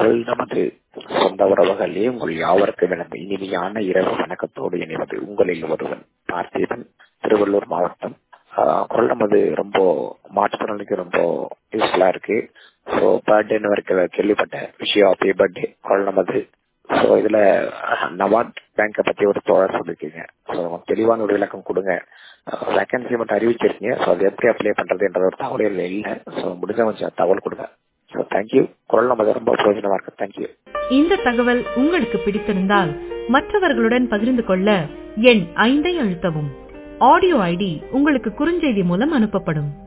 குரல் நமது சொந்த உறவுகளே உங்கள் யாவருக்கும் எனது இனிமையான இரவு வணக்கத்தோடு இணைவது உங்களில் ஒருவன் பார்த்திபன், திருவள்ளூர் மாவட்டம். குரல் நமது ரொம்ப மாற்றுத்திறனுக்கு ரொம்ப யூஸ்ஃபுல்லா இருக்கு. ஸோ பர்த்டேன்னு வரைக்கும் கேள்விப்பட்ட விஷயம், ஹாப்பி பர்த்டே குரல் நமது. ஸோ இதுல நவாட் பேங்கை பத்தி ஒரு தோழர் சொல்லிருக்கீங்க. ஸோ தெளிவான ஒரு விளக்கம் கொடுங்க. வேகன்சி மட்டும் அறிவிச்சிருக்கீங்க. ஸோ அது எப்படி அப்ளை பண்றது என்ற ஒரு தகவல் இல்லை. ஸோ முடிஞ்ச கொஞ்சம் தகவல் கொடுங்க. So thank you. குரல் நமது ரொம்ப பிரயோஜனமா இருக்கு. தேங்க்யூ. இந்த தகவல் உங்களுக்கு பிடித்திருந்தால் மற்றவர்களுடன் பகிர்ந்து கொள்ள எண் 5 அழுத்தவும். ஆடியோ ஐடி உங்களுக்கு குறுஞ்செய்தி மூலம் அனுப்பப்படும்.